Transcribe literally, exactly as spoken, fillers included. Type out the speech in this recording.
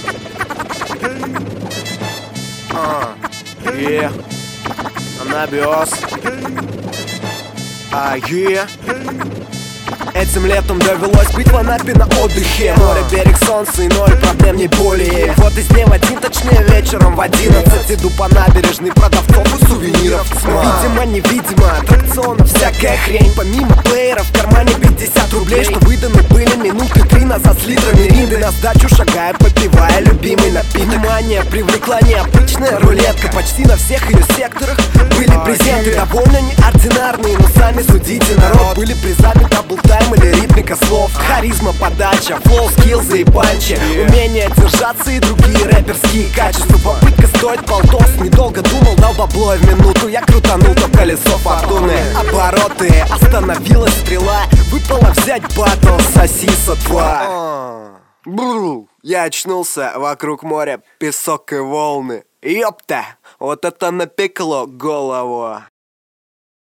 А, е, анабиоз. А, е. Этим летом довелось быть в Анапе на отдыхе. Море, берег, солнце и ноль проблем, не более. Вот из дня в один, точнее вечером в одиннадцать иду по набережной продавцов и сувениров. Видимо, невидимо, аттракционов всякая хрень. Помимо плеера в кармане пятьдесят рублей, что выданы были минуты три назад с литрами ринды. На сдачу шагая, попивая любимый напиток. Внимание привлекла необычная рулетка. Почти на всех ее секторах были презенты довольно неординарные, но сами судите, народ. Были призами даблтайм или ритмика слов, харизма, подача, флоу, скиллзы и панчи, умение держаться и другие рэперские качества. Попытка стоит полтос, недолго думал, дал бабло и в минуту я крутанул то колесо фортуны. Обороты, остановилась стрела, выпало взять батл сосиса два. Бру, я очнулся, вокруг моря песок и волны. Ёпта, вот это напекло голову.